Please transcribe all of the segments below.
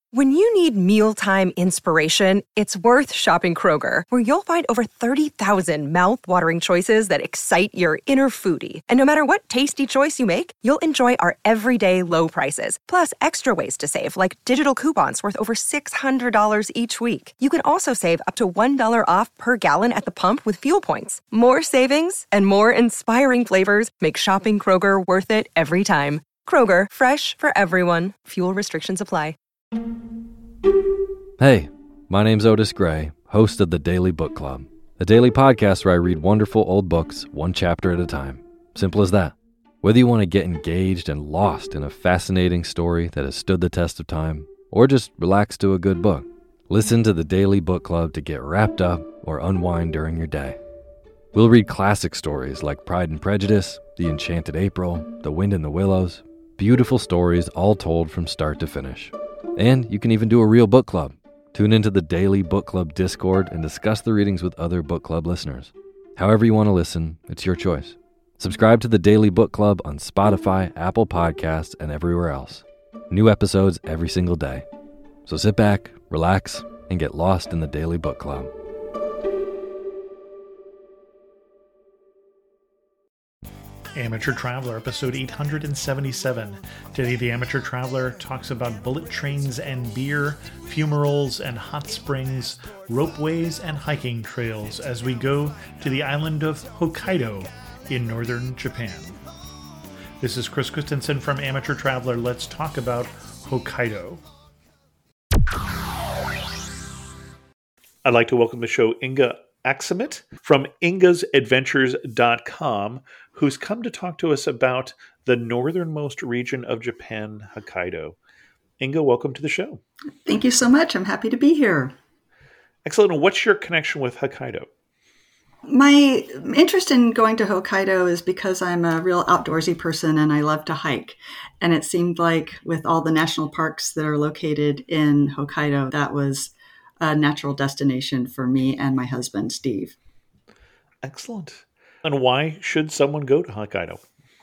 When you need mealtime inspiration, it's worth shopping Kroger, where you'll find over 30,000 mouth-watering choices that excite your inner foodie. And no matter what tasty choice you make, you'll enjoy our everyday low prices, plus extra ways to save, like digital coupons worth over $600 each week. You can also save up to $1 off per gallon at the pump with fuel points. More savings and more inspiring flavors make shopping Kroger worth it every time. Kroger, fresh for everyone. Fuel restrictions apply. Hey, my name's Otis Gray, host of the Daily Book Club, a daily podcast where I read wonderful old books one chapter at a time. Simple as that. Whether you want to get engaged and lost in a fascinating story that has stood the test of time, or just relax to a good book, listen to the Daily Book Club to get wrapped up or unwind during your day. We'll read classic stories like Pride and Prejudice, The Enchanted April, The Wind in the Willows, beautiful stories all told from start to finish. And you can even do a real book club. Tune into the Daily Book Club Discord and discuss the readings with other book club listeners. However you want to listen, it's your choice. Subscribe to the Daily Book Club on Spotify, Apple Podcasts, and everywhere else. New episodes every single day. So sit back, relax, and get lost in the Daily Book Club. Amateur Traveler, episode 877. Today, the Amateur Traveler talks about bullet trains and beer, fumaroles and hot springs, ropeways and hiking trails as we go to the island of Hokkaido in northern Japan. This is Chris Christensen from Amateur Traveler. Let's talk about Hokkaido. I'd like to welcome to the show Inga Aksamit from ingasadventures.com, who's come to talk to us about the northernmost region of Japan, Hokkaido. Inga, welcome to the show. Thank you so much. I'm happy to be here. Excellent. And what's your connection with Hokkaido? My interest in going to Hokkaido is because I'm a real outdoorsy person and I love to hike. And it seemed like with all the national parks that are located in Hokkaido, that was a natural destination for me and my husband, Steve. Excellent. And why should someone go to Hokkaido?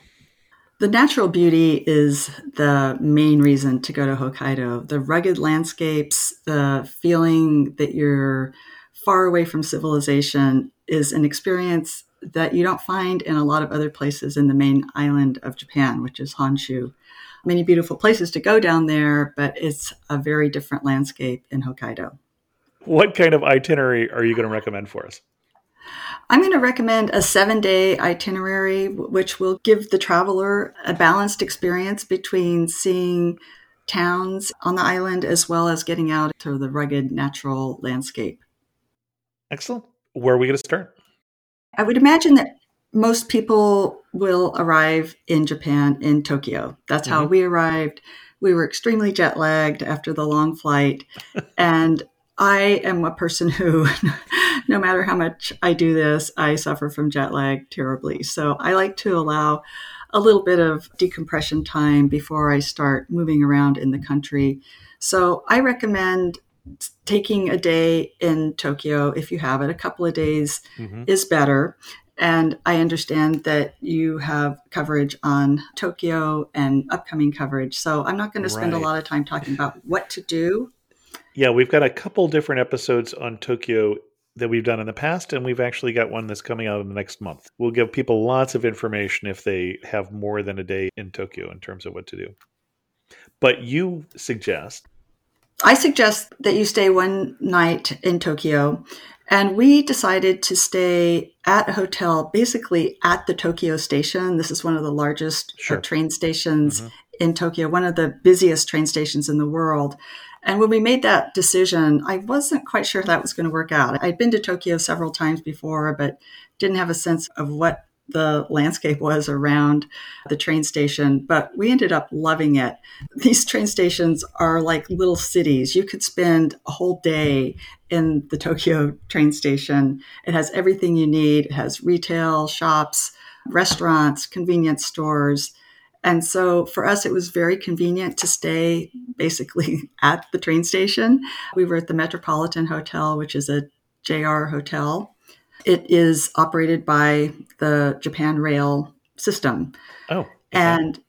The natural beauty is the main reason to go to Hokkaido. The rugged landscapes, the feeling that you're far away from civilization is an experience that you don't find in a lot of other places in the main island of Japan, which is Honshu. Many beautiful places to go down there, but it's a very different landscape in Hokkaido. What kind of itinerary are you going to recommend for us? I'm going to recommend a 7-day itinerary, which will give the traveler a balanced experience between seeing towns on the island as well as getting out to the rugged natural landscape. Excellent. Where are we going to start? I would imagine that most people will arrive in Japan in Tokyo. That's how we arrived. We were extremely jet lagged after the long flight. And I am a person who, no matter how much I do this, I suffer from jet lag terribly. So I like to allow a little bit of decompression time before I start moving around in the country. So I recommend taking a day in Tokyo if you have it. A couple of days is better. And I understand that you have coverage on Tokyo and upcoming coverage. So I'm not going to spend a lot of time talking about what to do. Yeah, we've got a couple different episodes on Tokyo that we've done in the past, and we've actually got one that's coming out in the next month. We'll give people lots of information if they have more than a day in Tokyo in terms of what to do. But you suggest... I suggest that you stay one night in Tokyo, and we decided to stay at a hotel basically at the Tokyo station. This is one of the largest train stations in Tokyo, one of the busiest train stations in the world. And when we made that decision, I wasn't quite sure that was going to work out. I'd been to Tokyo several times before, but didn't have a sense of what the landscape was around the train station, but we ended up loving it. These train stations are like little cities. You could spend a whole day in the Tokyo train station. It has everything you need. It has retail, shops, restaurants, convenience stores. And so for us, it was very convenient to stay basically at the train station. We were at the Metropolitan Hotel, which is a JR hotel. It is operated by the Japan Rail system. Oh. Okay. And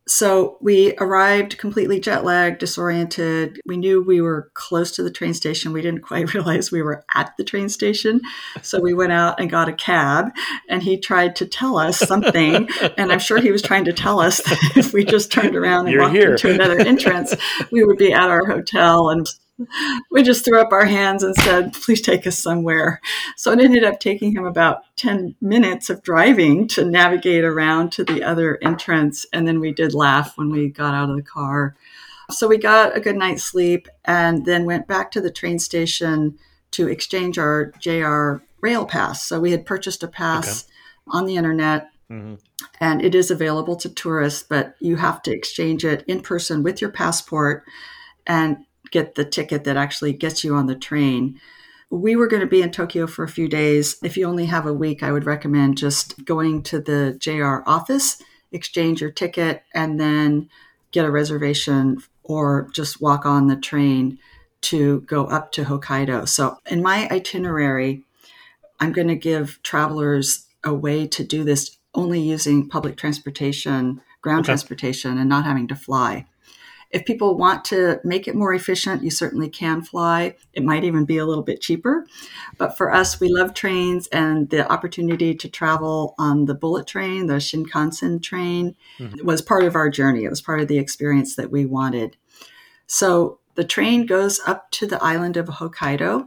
So we arrived completely jet lagged, disoriented. We knew we were close to the train station. We didn't quite realize we were at the train station. So we went out and got a cab, and he tried to tell us something. And I'm sure he was trying to tell us that if we just turned around and walked into another entrance, we would be at our hotel. And we just threw up our hands and said, please take us somewhere. So it ended up taking him about 10 minutes of driving to navigate around to the other entrance. And then we did laugh when we got out of the car. So we got a good night's sleep and then went back to the train station to exchange our JR rail pass. So we had purchased a pass on the internet. Mm-hmm. And it is available to tourists, but you have to exchange it in person with your passport and get the ticket that actually gets you on the train. We were going to be in Tokyo for a few days. If you only have a week, I would recommend just going to the JR office, exchange your ticket, and then get a reservation or just walk on the train to go up to Hokkaido. So in my itinerary, I'm going to give travelers a way to do this only using public transportation, ground transportation, and not having to fly. If people want to make it more efficient, you certainly can fly. It might even be a little bit cheaper. But for us, we love trains, and the opportunity to travel on the bullet train, the Shinkansen train, was part of our journey. It was part of the experience that we wanted. So the train goes up to the island of Hokkaido.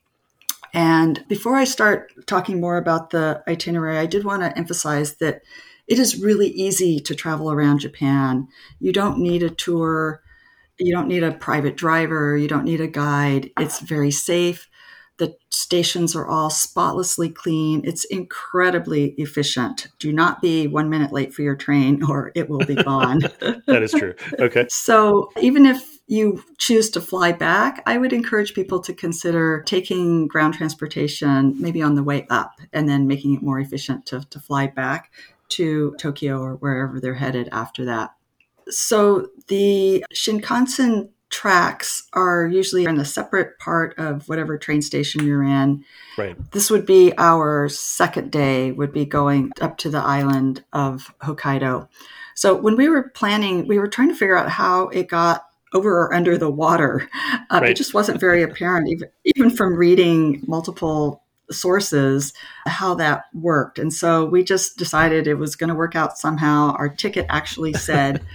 And before I start talking more about the itinerary, I did want to emphasize that it is really easy to travel around Japan. You don't need a tour. You don't need a private driver. You don't need a guide. It's very safe. The stations are all spotlessly clean. It's incredibly efficient. Do not be 1 minute late for your train or it will be gone. That is true. Okay. So even if you choose to fly back, I would encourage people to consider taking ground transportation maybe on the way up and then making it more efficient to fly back to Tokyo or wherever they're headed after that. So the Shinkansen tracks are usually in a separate part of whatever train station you're in. Right. This would be our second day, would be going up to the island of Hokkaido. So when we were planning, we were trying to figure out how it got over or under the water. It just wasn't very apparent, even from reading multiple sources, how that worked. And so we just decided it was going to work out somehow. Our ticket actually said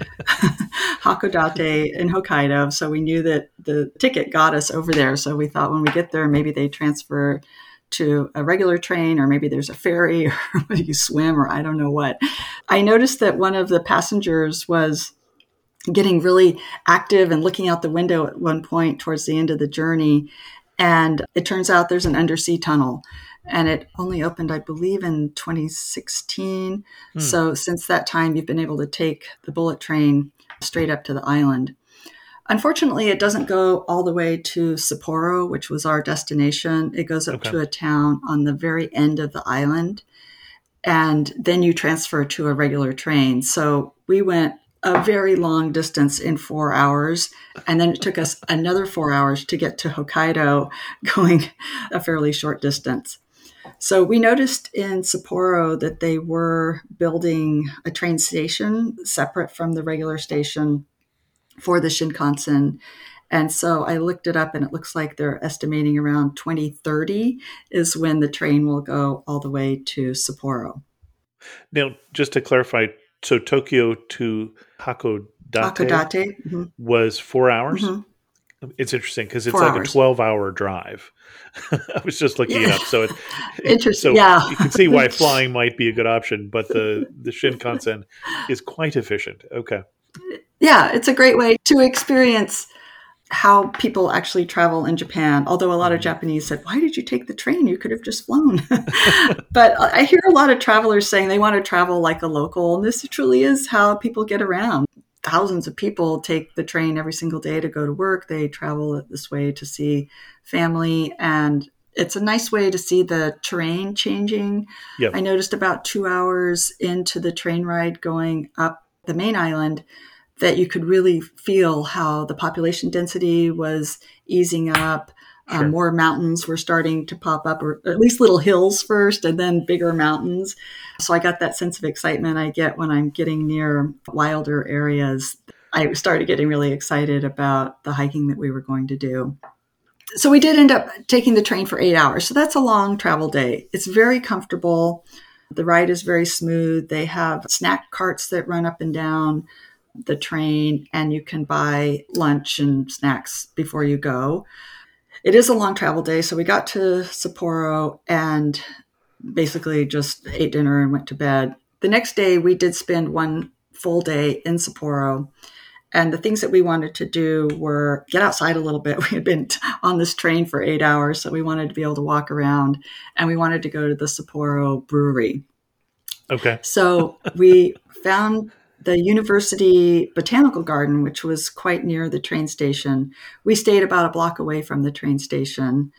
Hakodate in Hokkaido. So we knew that the ticket got us over there. So we thought when we get there, maybe they transfer to a regular train, or maybe there's a ferry, or you swim, or I don't know what. I noticed that one of the passengers was getting really active and looking out the window at one point towards the end of the journey. And it turns out there's an undersea tunnel, and it only opened, I believe, in 2016. So since that time, you've been able to take the bullet train straight up to the island. Unfortunately, it doesn't go all the way to Sapporo, which was our destination. It goes up to a town on the very end of the island, and then you transfer to a regular train. So we went a very long distance in 4 hours. And then it took us another 4 hours to get to Hokkaido, going a fairly short distance. So we noticed in Sapporo that they were building a train station separate from the regular station for the Shinkansen. And so I looked it up, and it looks like they're estimating around 2030 is when the train will go all the way to Sapporo. Now, just to clarify, so Tokyo to Hakodate was 4 hours? Mm-hmm. It's interesting because it's like a 12-hour drive. I was just looking it up. So interesting. So you can see why flying might be a good option, but the Shinkansen is quite efficient. Okay. Yeah, it's a great way to experience how people actually travel in Japan. Although a lot of Japanese said, why did you take the train? You could have just flown. But I hear a lot of travelers saying they want to travel like a local. And this truly is how people get around. Thousands of people take the train every single day to go to work. They travel this way to see family. And it's a nice way to see the terrain changing. Yep. I noticed about 2 hours into the train ride going up the main island that you could really feel how the population density was easing up. Sure. More mountains were starting to pop up, or at least little hills first and then bigger mountains. So I got that sense of excitement I get when I'm getting near wilder areas. I started getting really excited about the hiking that we were going to do. So we did end up taking the train for 8 hours. So that's a long travel day. It's very comfortable. The ride is very smooth. They have snack carts that run up and down the train, and you can buy lunch and snacks before you go. It is a long travel day. So we got to Sapporo and basically just ate dinner and went to bed. The next day, we did spend one full day in Sapporo. And the things that we wanted to do were get outside a little bit. We had been on this train for 8 hours, so we wanted to be able to walk around, and we wanted to go to the Sapporo Brewery. Okay. So we found the University Botanical Garden, which was quite near the train station. We stayed about a block away from the train station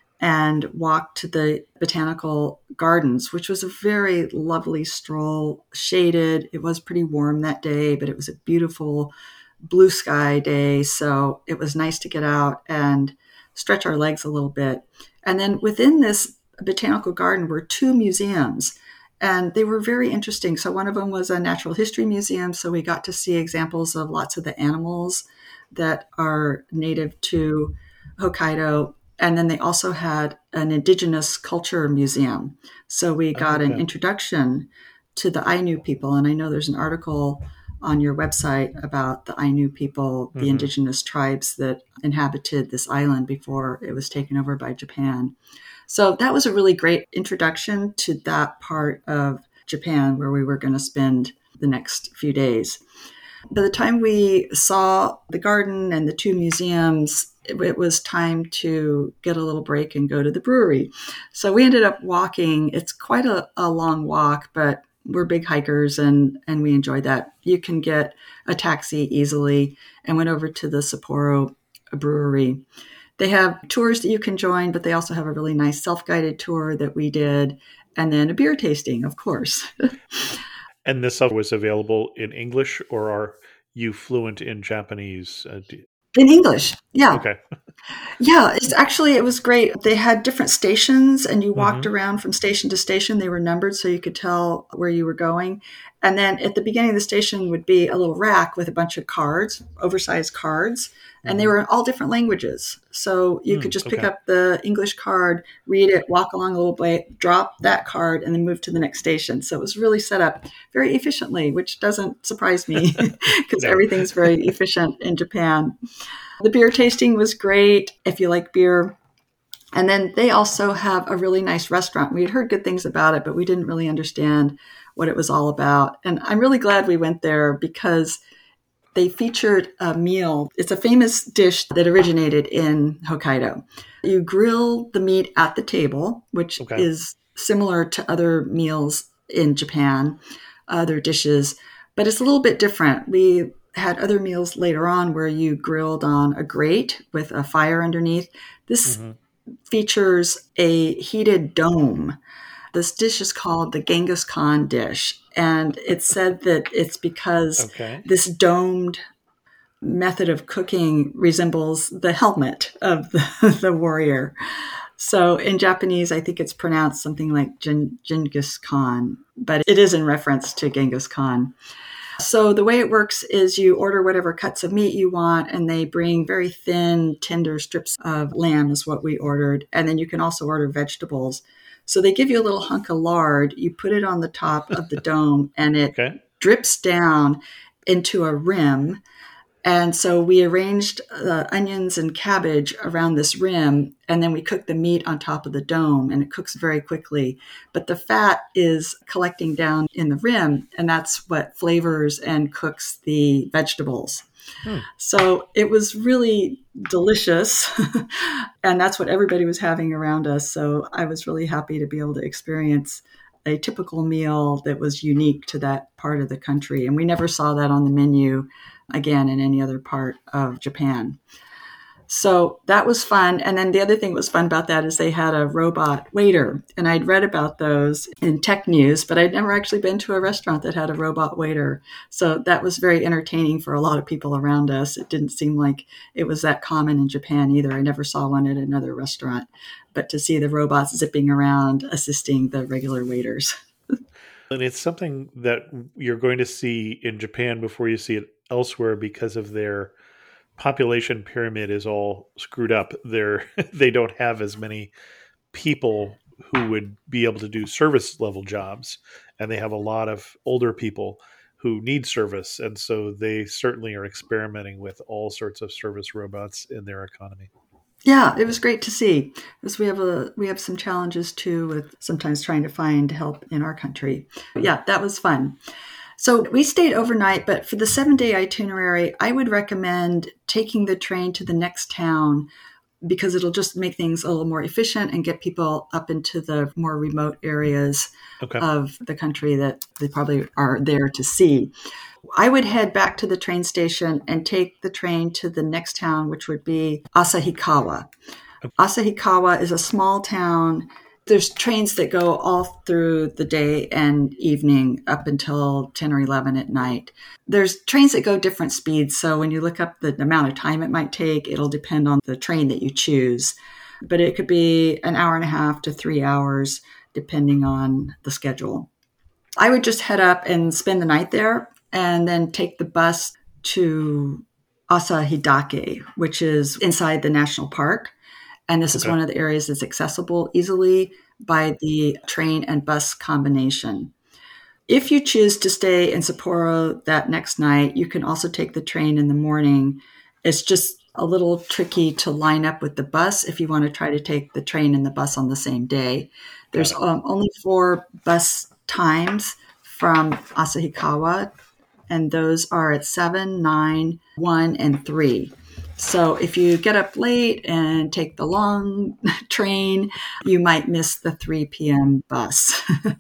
and walked to the Botanical Gardens, which was a very lovely stroll, shaded. It was pretty warm that day, but it was a beautiful blue sky day. So it was nice to get out and stretch our legs a little bit. And then within this Botanical Garden were two museums. And they were very interesting. So one of them was a natural history museum. So we got to see examples of lots of the animals that are native to Hokkaido. And then they also had an indigenous culture museum. So we got an introduction to the Ainu people. And I know there's an article on your website about the Ainu people, the indigenous tribes that inhabited this island before it was taken over by Japan. So that was a really great introduction to that part of Japan where we were going to spend the next few days. By the time we saw the garden and the two museums, it was time to get a little break and go to the brewery. So we ended up walking. It's quite a long walk, but we're big hikers and we enjoyed that. You can get a taxi easily, and went over to the Sapporo Brewery. They have tours that you can join, but they also have a really nice self-guided tour that we did, and then a beer tasting, of course. And this was available in English, or are you fluent in Japanese? In English, yeah. Okay. Yeah, it was great. They had different stations, and you walked around from station to station. They were numbered so you could tell where you were going. And then at the beginning of the station would be a little rack with a bunch of cards, oversized cards, and they were in all different languages. So you could just pick up the English card, read it, walk along a little bit, drop that card, and then move to the next station. So it was really set up very efficiently, which doesn't surprise me because everything's very efficient in Japan. The beer tasting was great if you like beer. And then they also have a really nice restaurant. We had heard good things about it, but we didn't really understand what it was all about. And I'm really glad we went there because they featured a meal. It's a famous dish that originated in Hokkaido. You grill the meat at the table, which is similar to other meals in Japan, other dishes, but it's a little bit different. We had other meals later on where you grilled on a grate with a fire underneath. This features a heated dome. This dish is called the Genghis Khan dish. And it's said that it's because this domed method of cooking resembles the helmet of the warrior. So in Japanese, I think it's pronounced something like Genghis Khan, but it is in reference to Genghis Khan. So the way it works is you order whatever cuts of meat you want, and they bring very thin, tender strips of lamb is what we ordered. And then you can also order vegetables. So they give you a little hunk of lard. You put it on the top of the dome, and it drips down into a rim. And so we arranged onions and cabbage around this rim, and then we cook the meat on top of the dome, and it cooks very quickly. But the fat is collecting down in the rim, and that's what flavors and cooks the vegetables. So it was really delicious, and that's what everybody was having around us. So I was really happy to be able to experience a typical meal that was unique to that part of the country. And we never saw that on the menu again in any other part of Japan. So that was fun. And then the other thing that was fun about that is they had a robot waiter. And I'd read about those in tech news, but I'd never actually been to a restaurant that had a robot waiter. So that was very entertaining for a lot of people around us. It didn't seem like it was that common in Japan either. I never saw one at another restaurant. But to see the robots zipping around assisting the regular waiters. And it's something that you're going to see in Japan before you see it elsewhere because of their population pyramid is all screwed up. They don't have as many people who would be able to do service level jobs, and they have a lot of older people who need service, and so they certainly are experimenting with all sorts of service robots in their economy. Yeah, it was great to see, because we have some challenges too with sometimes trying to find help in our country. Yeah, that was fun. So we stayed overnight, but for the 7-day itinerary, I would recommend taking the train to the next town because it'll just make things a little more efficient and get people up into the more remote areas of the country that they probably are there to see. I would head back to the train station and take the train to the next town, which would be Asahikawa. Asahikawa is a small town. There's trains that go all through the day and evening up until 10 or 11 at night. There's trains that go different speeds. So when you look up the amount of time it might take, it'll depend on the train that you choose. But it could be an hour and a half to 3 hours, depending on the schedule. I would just head up and spend the night there and then take the bus to Asahidake, which is inside the national park. And this is one of the areas that's accessible easily by the train and bus combination. If you choose to stay in Sapporo that next night, you can also take the train in the morning. It's just a little tricky to line up with the bus if you want to try to take the train and the bus on the same day. There's only 4 bus times from Asahikawa, and those are at 7, 9, 1, and 3. So if you get up late and take the long train, you might miss the 3 p.m. bus.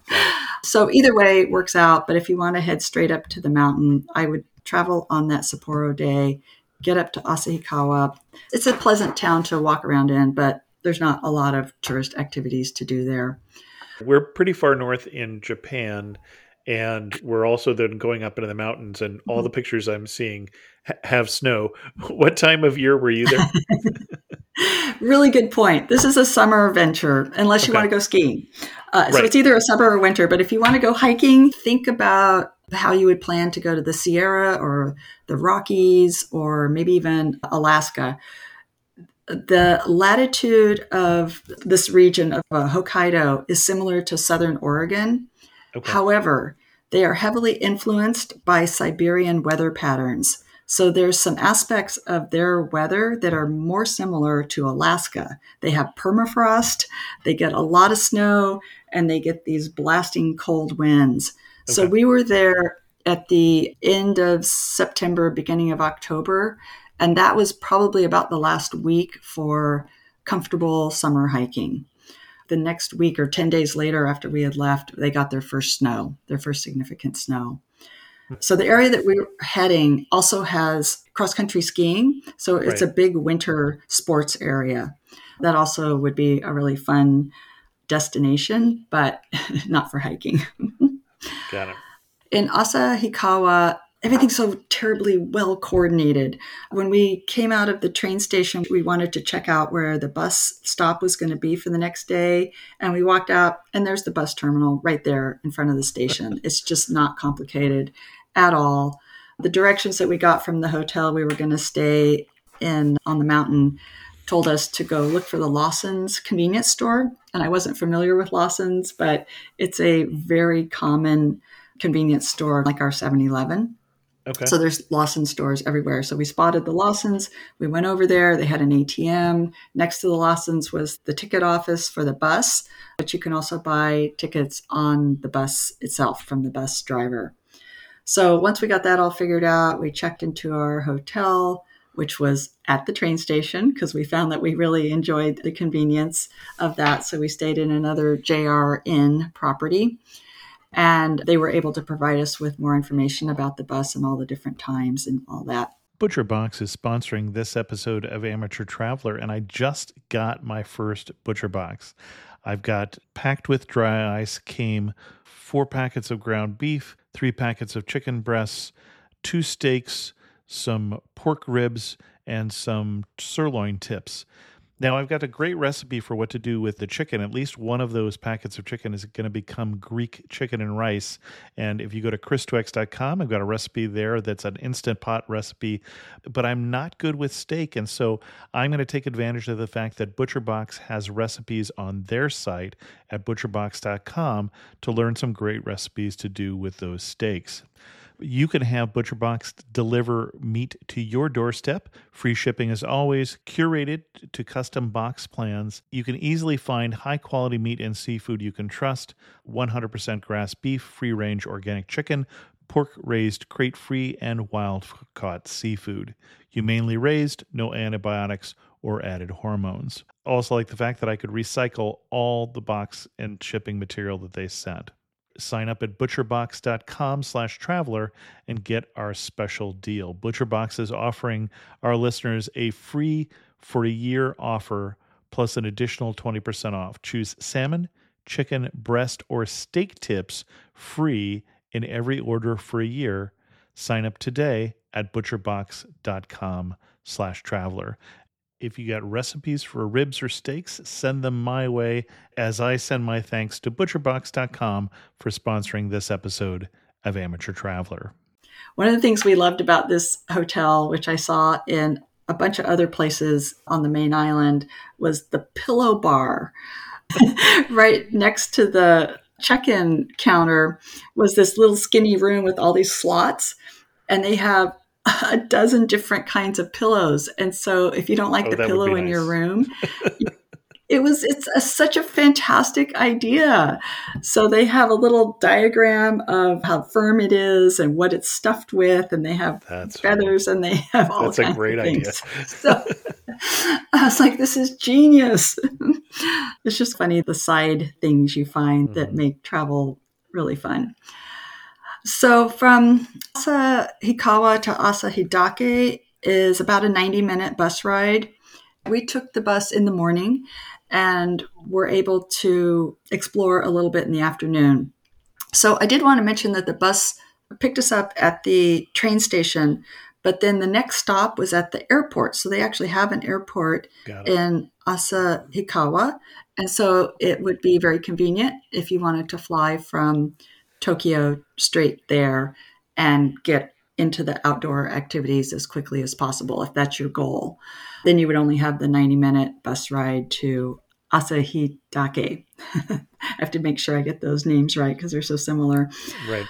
So either way it works out. But if you want to head straight up to the mountain, I would travel on that Sapporo day, get up to Asahikawa. It's a pleasant town to walk around in, but there's not a lot of tourist activities to do there. We're pretty far north in Japan, and we're also then going up into the mountains, and all the pictures I'm seeing have snow. What time of year were you there? Really good point. This is a summer venture, unless you want to go skiing. So it's either a summer or winter, but if you want to go hiking, think about how you would plan to go to the Sierra or the Rockies or maybe even Alaska. The latitude of this region of Hokkaido is similar to Southern Oregon. However, they are heavily influenced by Siberian weather patterns. So there's some aspects of their weather that are more similar to Alaska. They have permafrost, they get a lot of snow, and they get these blasting cold winds. So we were there at the end of September, beginning of October, and that was probably about the last week for comfortable summer hiking. The next week or 10 days later after we had left, they got their first significant snow. So the area that we were heading also has cross-country skiing. So it's a big winter sports area. That also would be a really fun destination, but not for hiking. Got it. In Asahikawa, everything's so terribly well coordinated. When we came out of the train station, we wanted to check out where the bus stop was going to be for the next day. And we walked out, and there's the bus terminal right there in front of the station. It's just not complicated at all. The directions that we got from the hotel we were going to stay in on the mountain told us to go look for the Lawson's convenience store. And I wasn't familiar with Lawson's, but it's a very common convenience store like our 7-Eleven. So there's Lawson stores everywhere. So we spotted the Lawsons. We went over there. They had an ATM. Next to the Lawsons was the ticket office for the bus, but you can also buy tickets on the bus itself from the bus driver. So once we got that all figured out, we checked into our hotel, which was at the train station because we found that we really enjoyed the convenience of that. So we stayed in another JR Inn property. And they were able to provide us with more information about the bus and all the different times and all that. ButcherBox is sponsoring this episode of Amateur Traveler, and I just got my first ButcherBox. I've got, packed with dry ice, came 4 packets of ground beef, 3 packets of chicken breasts, 2 steaks, some pork ribs, and some sirloin tips. Now, I've got a great recipe for what to do with the chicken. At least one of those packets of chicken is going to become Greek chicken and rice. And if you go to christwex.com, I've got a recipe there that's an Instant Pot recipe. But I'm not good with steak, and so I'm going to take advantage of the fact that ButcherBox has recipes on their site at butcherbox.com to learn some great recipes to do with those steaks. You can have ButcherBox deliver meat to your doorstep. Free shipping as always, curated to custom box plans. You can easily find high-quality meat and seafood you can trust. 100% grass beef, free-range organic chicken, pork-raised crate-free, and wild-caught seafood. Humanely raised, no antibiotics or added hormones. Also like the fact that I could recycle all the box and shipping material that they sent. Sign up at butcherbox.com/traveler and get our special deal. ButcherBox is offering our listeners a free for a year offer plus an additional 20% off. Choose salmon, chicken, breast, or steak tips free in every order for a year. Sign up today at butcherbox.com/traveler. If you got recipes for ribs or steaks, send them my way as I send my thanks to butcherbox.com for sponsoring this episode of Amateur Traveler. One of the things we loved about this hotel, which I saw in a bunch of other places on the main island, was the pillow bar. Right next to the check-in counter was this little skinny room with all these slots, and they have a dozen different kinds of pillows. And so if you don't like the pillow in your room, it's such a fantastic idea. So they have a little diagram of how firm it is and what it's stuffed with, and they have feathers and they have all kinds of things. That's a great idea. So I was like, this is genius. It's just funny, the side things you find that make travel really fun. So from Asahikawa to Asahidake is about a 90-minute bus ride. We took the bus in the morning and were able to explore a little bit in the afternoon. So I did want to mention that the bus picked us up at the train station, but then the next stop was at the airport. So they actually have an airport in Asahikawa. And so it would be very convenient if you wanted to fly from Tokyo straight there and get into the outdoor activities as quickly as possible, if that's your goal. Then you would only have the 90-minute bus ride to Asahidake. I have to make sure I get those names right because they're so similar. Right.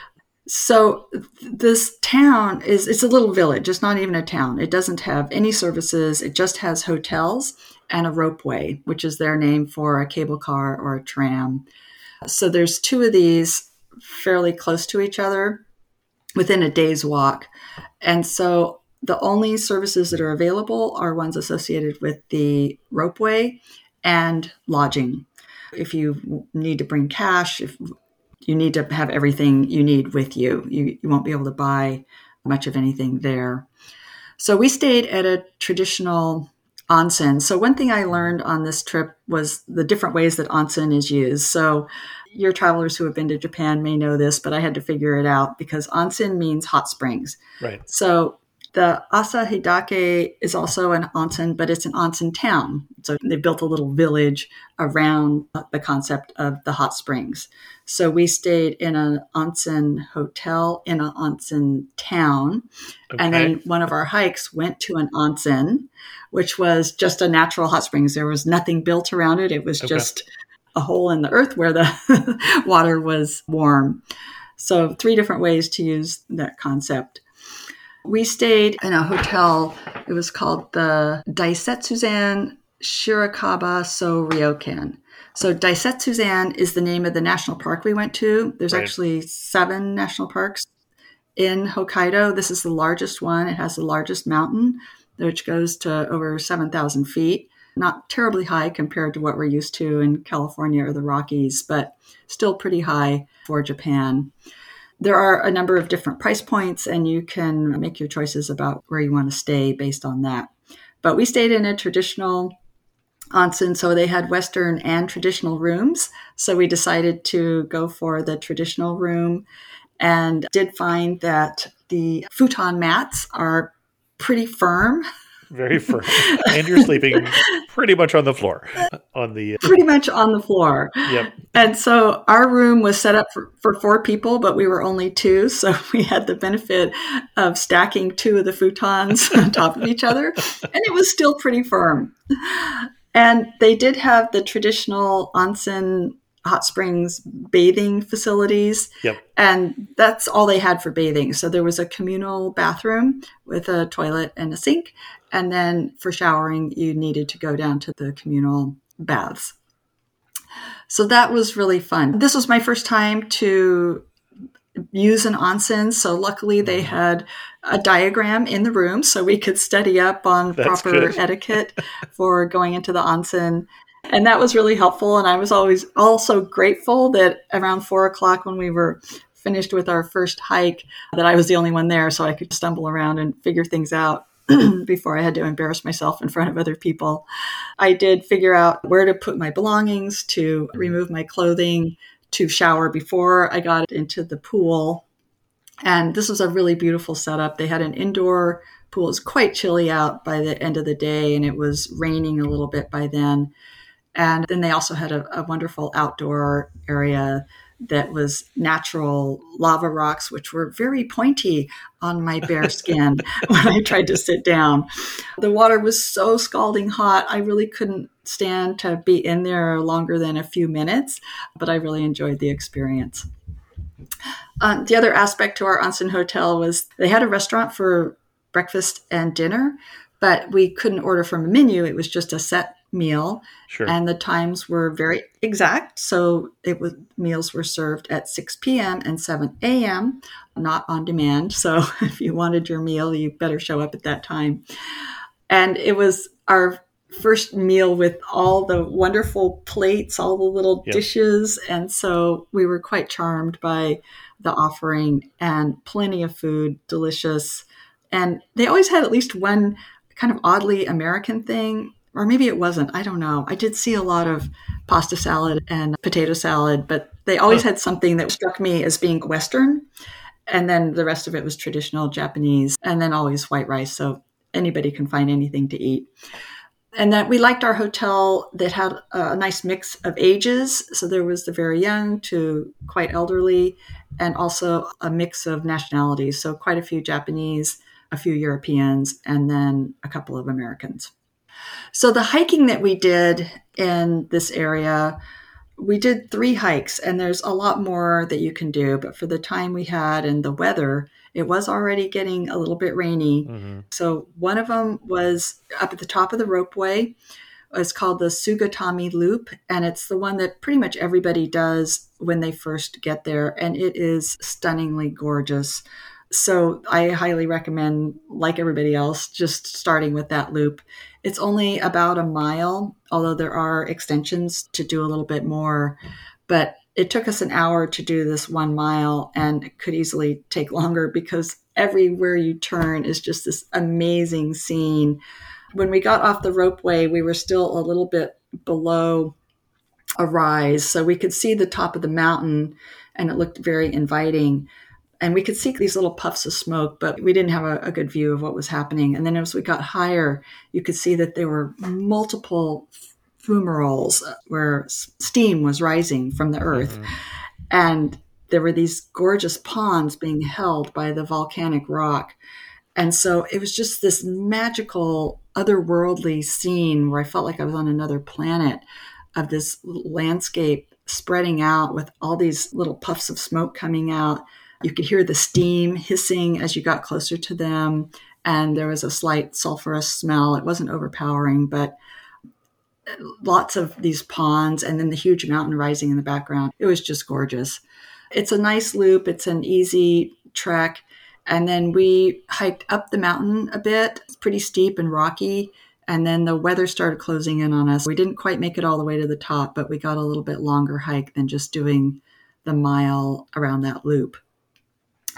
So this town it's a little village. It's not even a town. It doesn't have any services. It just has hotels and a ropeway, which is their name for a cable car or a tram. So there's 2 of these fairly close to each other within a day's walk. And so the only services that are available are ones associated with the ropeway and lodging. If you need to bring cash, if you need to have everything you need with you, you won't be able to buy much of anything there. So we stayed at a traditional onsen. So one thing I learned on this trip was the different ways that onsen is used. So your travelers who have been to Japan may know this, but I had to figure it out because onsen means hot springs. Right. So the Asahidake is also an onsen, but it's an onsen town. So they built a little village around the concept of the hot springs. So we stayed in an onsen hotel in an onsen town. Okay. And then one of our hikes went to an onsen, which was just a natural hot springs. There was nothing built around it. It was just a hole in the earth where the water was warm. So 3 different ways to use that concept. We stayed in a hotel. It was called the Daisetsuzan Shirakaba So Ryokan. So Daisetsuzan is the name of the national park we went to. There's actually 7 national parks in Hokkaido. This is the largest one. It has the largest mountain, which goes to over 7,000 feet. Not terribly high compared to what we're used to in California or the Rockies, but still pretty high for Japan. There are a number of different price points, and you can make your choices about where you want to stay based on that. But we stayed in a traditional onsen, so they had Western and traditional rooms. So we decided to go for the traditional room, and did find that the futon mats are pretty firm. Very firm. And you're sleeping pretty much on the floor. Pretty much on the floor. Yep. And so our room was set up for 4 people, but we were only 2. So we had the benefit of stacking 2 of the futons on top of each other. And it was still pretty firm. And they did have the traditional onsen hot springs bathing facilities. Yep. And that's all they had for bathing. So there was a communal bathroom with a toilet and a sink. And then for showering, you needed to go down to the communal baths. So that was really fun. This was my first time to use an onsen. So luckily they had a diagram in the room so we could study up on proper etiquette for going into the onsen. And that was really helpful. And I was always also grateful that around 4:00 when we were finished with our first hike, that I was the only one there so I could stumble around and figure things out before I had to embarrass myself in front of other people. I did figure out where to put my belongings, to remove my clothing, to shower before I got into the pool. And this was a really beautiful setup. They had an indoor pool. It was quite chilly out by the end of the day, and it was raining a little bit by then. And then they also had a wonderful outdoor area that was natural lava rocks, which were very pointy on my bare skin when I tried to sit down. The water was so scalding hot, I really couldn't stand to be in there longer than a few minutes, but I really enjoyed the experience. The other aspect to our onsen hotel was they had a restaurant for breakfast and dinner, but we couldn't order from a menu. It was just a set meal. Sure. And the times were very exact. So meals were served at 6 p.m. and 7 a.m., not on demand. So if you wanted your meal, you better show up at that time. And it was our first meal with all the wonderful plates, all the little dishes. And so we were quite charmed by the offering, and plenty of food, delicious. And they always had at least one kind of oddly American thing, or maybe it wasn't. I don't know. I did see a lot of pasta salad and potato salad, but they always had something that struck me as being Western. And then the rest of it was traditional Japanese, and then always white rice. So anybody can find anything to eat. And that we liked our hotel that had a nice mix of ages. So there was the very young to quite elderly, and also a mix of nationalities. So quite a few Japanese, a few Europeans, and then a couple of Americans. So the hiking that we did in this area, we did 3 hikes, and there's a lot more that you can do. But for the time we had and the weather, it was already getting a little bit rainy. Mm-hmm. So one of them was up at the top of the ropeway. It's called the Sugatami Loop, and it's the one that pretty much everybody does when they first get there. And it is stunningly gorgeous. So I highly recommend, like everybody else, just starting with that loop. It's only about a mile, although there are extensions to do a little bit more. But it took us an hour to do this 1 mile, and it could easily take longer because everywhere you turn is just this amazing scene. When we got off the ropeway, we were still a little bit below a rise, so we could see the top of the mountain, and it looked very inviting. And we could see these little puffs of smoke, but we didn't have a good view of what was happening. And then as we got higher, you could see that there were multiple fumaroles where steam was rising from the earth. Mm-hmm. And there were these gorgeous ponds being held by the volcanic rock. And so it was just this magical, otherworldly scene where I felt like I was on another planet, of this landscape spreading out with all these little puffs of smoke coming out. You could hear the steam hissing as you got closer to them, and there was a slight sulfurous smell. It wasn't overpowering, but lots of these ponds and then the huge mountain rising in the background. It was just gorgeous. It's a nice loop. It's an easy trek. And then we hiked up the mountain a bit. It's pretty steep and rocky. And then the weather started closing in on us. We didn't quite make it all the way to the top, but we got a little bit longer hike than just doing the mile around that loop.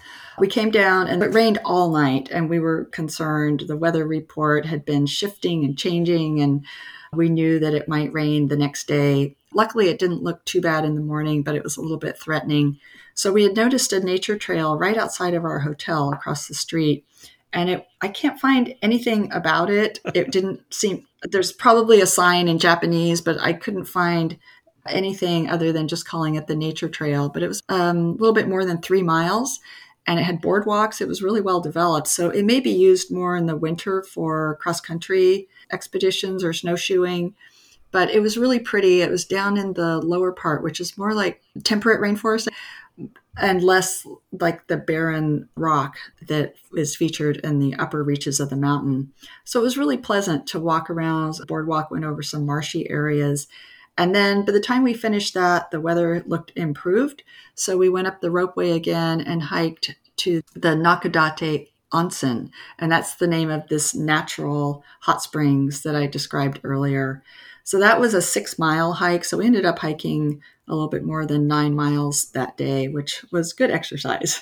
We came down and it rained all night and we were concerned. The weather report had been shifting and changing and we knew that it might rain the next day. Luckily, it didn't look too bad in the morning, but it was a little bit threatening. So we had noticed a nature trail right outside of our hotel across the street. And I can't find anything about it. It didn't seem, there's probably a sign in Japanese, but I couldn't find anything other than just calling it the nature trail. But it was a little bit more than 3 miles and it had boardwalks. It was really well developed. So it may be used more in the winter for cross-country expeditions or snowshoeing. But it was really pretty. It was down in the lower part, which is more like temperate rainforest and less like the barren rock that is featured in the upper reaches of the mountain. So it was really pleasant to walk around. The boardwalk went over some marshy areas. And then by the time we finished that, the weather looked improved. So we went up the ropeway again and hiked to the Nakodate Onsen. And that's the name of this natural hot springs that I described earlier. So that was a 6-mile hike. So we ended up hiking a little bit more than 9 miles that day, which was good exercise.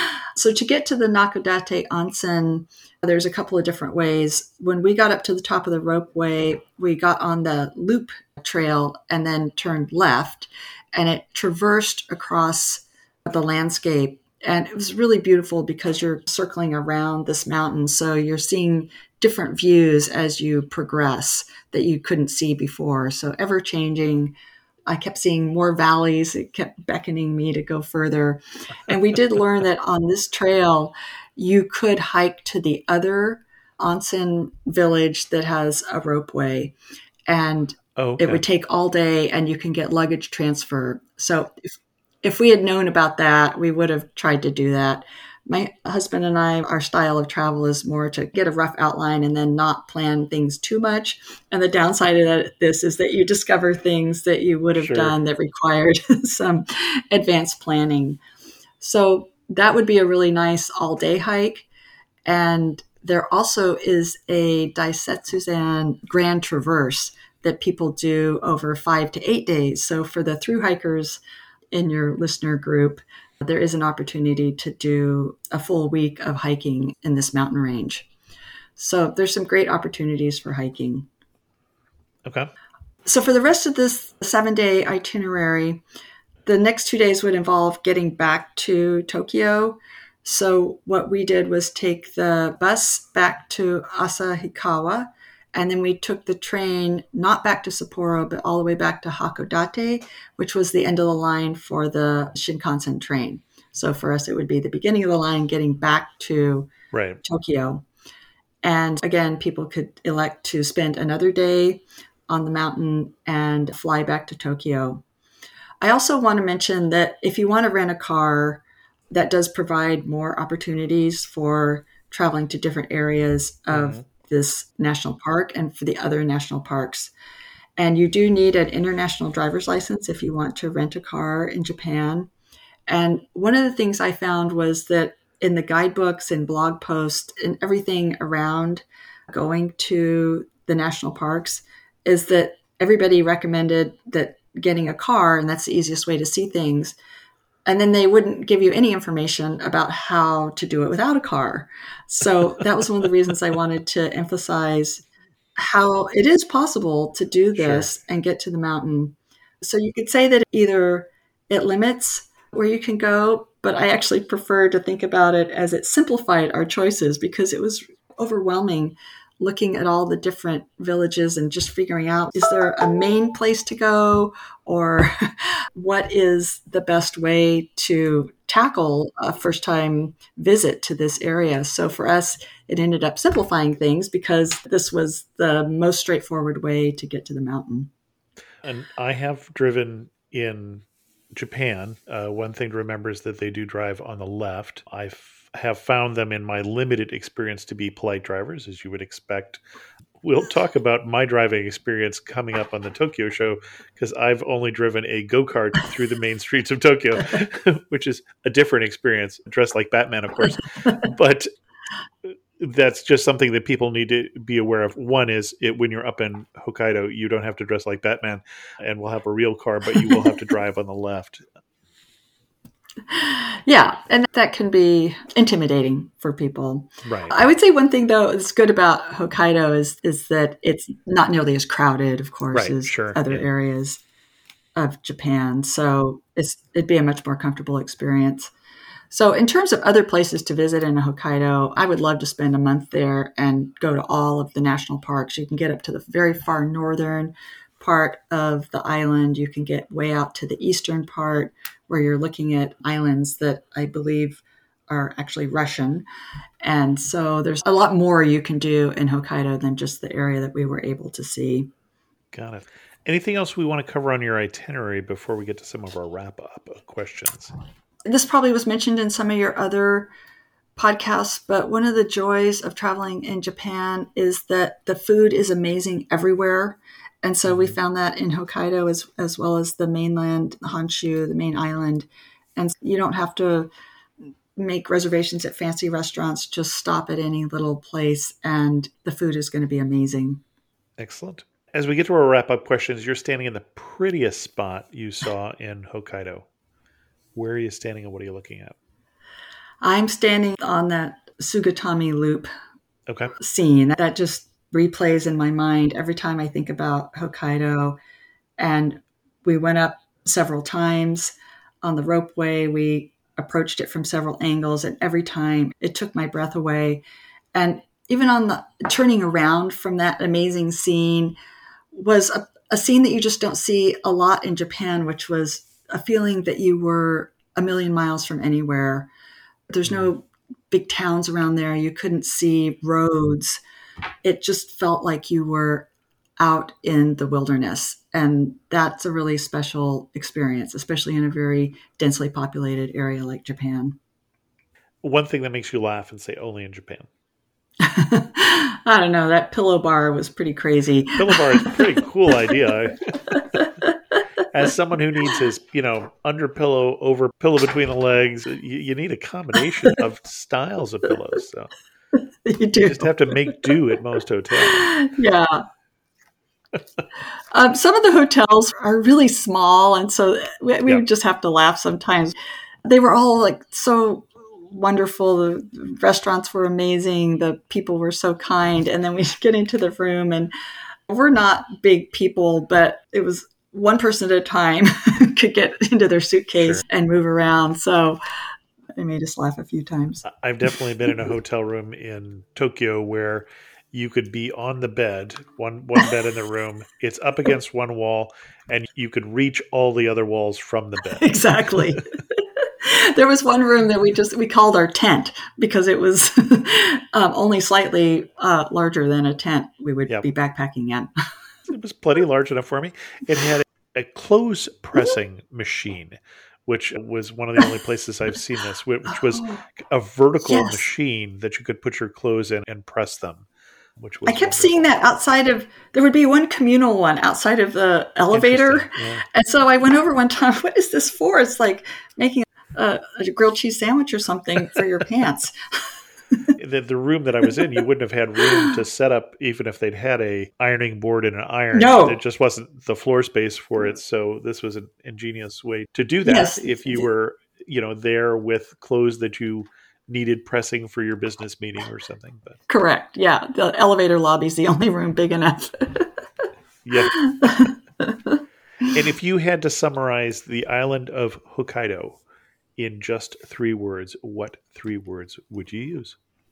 So to get to the Nakodate Onsen, there's a couple of different ways. When we got up to the top of the ropeway, we got on the loop trail and then turned left, and it traversed across the landscape. And it was really beautiful because you're circling around this mountain. So you're seeing different views as you progress that you couldn't see before. So ever changing. I kept seeing more valleys. It kept beckoning me to go further. And we did learn that on this trail, you could hike to the other onsen village that has a ropeway. And It would take all day and you can get luggage transfer. So if we had known about that, we would have tried to do that. My husband and I, our style of travel is more to get a rough outline and then not plan things too much. And the downside of this is that you discover things that you would have done that required some advanced planning. So that would be a really nice all-day hike. And there also is a Daisetsuzan Grand Traverse that people do over 5 to 8 days. So for the thru hikers in your listener group, there is an opportunity to do a full week of hiking in this mountain range. So there's some great opportunities for hiking. Okay. So for the rest of this 7-day itinerary, the next 2 days would involve getting back to Tokyo. So what we did was take the bus back to Asahikawa, and then we took the train not back to Sapporo, but all the way back to Hakodate, which was the end of the line for the Shinkansen train. So for us, it would be the beginning of the line getting back to Tokyo. And again, people could elect to spend another day on the mountain and fly back to Tokyo. I also want to mention that if you want to rent a car, that does provide more opportunities for traveling to different areas of this national park and for the other national parks. And you do need an international driver's license if you want to rent a car in Japan. And one of the things I found was that in the guidebooks and blog posts and everything around going to the national parks is that everybody recommended that getting a car, and that's the easiest way to see things. And then they wouldn't give you any information about how to do it without a car. So that was one of the reasons I wanted to emphasize how it is possible to do this and get to the mountain. So you could say that either it limits where you can go, but I actually prefer to think about it as it simplified our choices because it was overwhelming looking at all the different villages and just figuring out, is there a main place to go or what is the best way to tackle a first-time visit to this area? So for us, it ended up simplifying things because this was the most straightforward way to get to the mountain. And I have driven in Japan. One thing to remember is that they do drive on the left. I have found them in my limited experience to be polite drivers, as you would expect. We'll talk about my driving experience coming up on the Tokyo show because I've only driven a go-kart through the main streets of Tokyo, which is a different experience, dressed like Batman, of course. But that's just something that people need to be aware of. One is when you're up in Hokkaido, you don't have to dress like Batman and we'll have a real car, but you will have to drive on the left. Yeah, and that can be intimidating for people. Right. I would say one thing, though, that's good about Hokkaido is that it's not nearly as crowded, of course, Right. as Sure. other areas of Japan. So it'd be a much more comfortable experience. So in terms of other places to visit in Hokkaido, I would love to spend a month there and go to all of the national parks. You can get up to the very far northern part of the island. You can get way out to the eastern part where you're looking at islands that I believe are actually Russian. And so there's a lot more you can do in Hokkaido than just the area that we were able to see. Got it. Anything else we want to cover on your itinerary before we get to some of our wrap-up questions? This probably was mentioned in some of your other podcasts, but one of the joys of traveling in Japan is that the food is amazing everywhere. And so we found that in Hokkaido as well as the mainland, Honshu, the main island. And you don't have to make reservations at fancy restaurants, just stop at any little place and the food is going to be amazing. Excellent. As we get to our wrap-up questions, you're standing in the prettiest spot you saw in Hokkaido. Where are you standing and what are you looking at? I'm standing on that Sugatami Loop Okay. scene. That just replays in my mind every time I think about Hokkaido. And we went up several times on the ropeway. We approached it from several angles, and every time it took my breath away. And even on the turning around from that amazing scene was a scene that you just don't see a lot in Japan, which was a feeling that you were a million miles from anywhere. There's no big towns around there. You couldn't see roads. It just felt like you were out in the wilderness. And that's a really special experience, especially in a very densely populated area like Japan. One thing that makes you laugh and say only in Japan. I don't know. That pillow bar was pretty crazy. Pillow bar is a pretty cool idea. As someone who needs his, under pillow, over pillow between the legs, you need a combination of styles of pillows. So You do. you just have to make do at most hotels. Yeah. Some of the hotels are really small, and so we would just have to laugh sometimes. They were all like so wonderful. The restaurants were amazing. The people were so kind. And then we get into the room, and we're not big people, but it was one person at a time could get into their suitcase and move around. So it made us laugh a few times. I've definitely been in a hotel room in Tokyo where you could be on the bed, one bed in the room. It's up against one wall, and you could reach all the other walls from the bed. Exactly. There was one room that we called our tent because it was only slightly larger than a tent we would be backpacking in. It was plenty large enough for me. It had a clothes pressing machine, which was one of the only places I've seen this, which was a vertical machine that you could put your clothes in and press them. Which was I kept seeing that outside of, there would be one communal one outside of the elevator. Yeah. And so I went over one time, what is this for? It's like making a grilled cheese sandwich or something for your pants. The room that I was in, you wouldn't have had room to set up, even if they'd had a ironing board and an iron. No. It just wasn't the floor space for it. So this was an ingenious way to do that. Yes. If you were, there with clothes that you needed pressing for your business meeting or something. But correct. Yeah. The elevator lobby is the only room big enough. yeah. And if you had to summarize the island of Hokkaido in just 3 words, what 3 words would you use?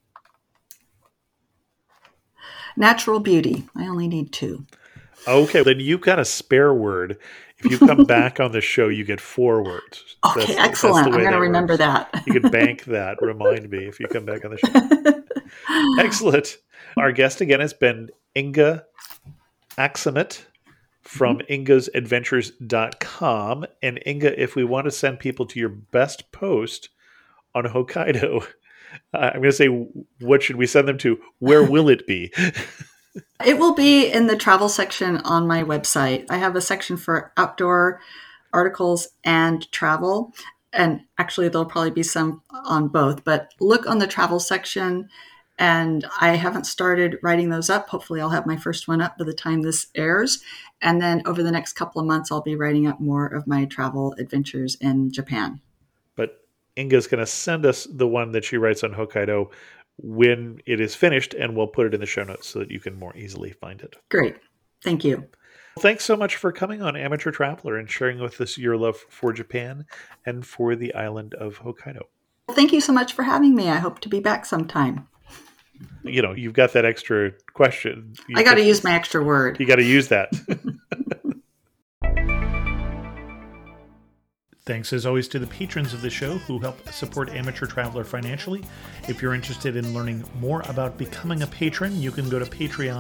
Natural beauty. I only need 2. Okay, then you've got a spare word. If you come back on the show, you get 4 words. Okay, excellent. I'm going to remember that. You can bank that. Remind me if you come back on the show. Excellent. Our guest again has been Inga Aksamit from ingasadventures.com. And Inga, if we want to send people to your best post on Hokkaido, I'm going to say, what should we send them to? Where will it be? It will be in the travel section on my website. I have a section for outdoor articles and travel. And actually, there'll probably be some on both. But look on the travel section. And I haven't started writing those up. Hopefully, I'll have my first one up by the time this airs. And then over the next couple of months, I'll be writing up more of my travel adventures in Japan. But Inga's going to send us the one that she writes on Hokkaido when it is finished, and we'll put it in the show notes so that you can more easily find it. Great. Thank you. Thanks so much for coming on Amateur Traveler and sharing with us your love for Japan and for the island of Hokkaido. Thank you so much for having me. I hope to be back sometime. You know, you've got that extra question. I got to use my extra word. You got to use that. Thanks as always to the patrons of the show who help support Amateur Traveler financially. If you're interested in learning more about becoming a patron, you can go to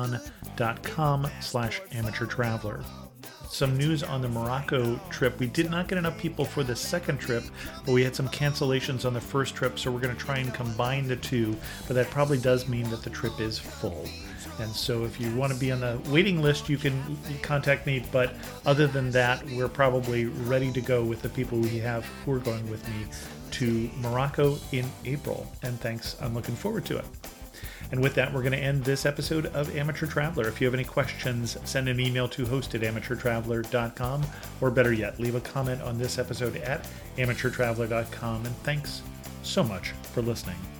patreon.com/amateurtraveler. Some news on the Morocco trip. We did not get enough people for the second trip, but we had some cancellations on the first trip, so we're going to try and combine the two, but that probably does mean that the trip is full. And so if you want to be on the waiting list, you can contact me. But other than that, we're probably ready to go with the people we have who are going with me to Morocco in April. And thanks. I'm looking forward to it. And with that, we're going to end this episode of Amateur Traveler. If you have any questions, send an email to host@amateurtraveler.com, or better yet, leave a comment on this episode at amateurtraveler.com. And thanks so much for listening.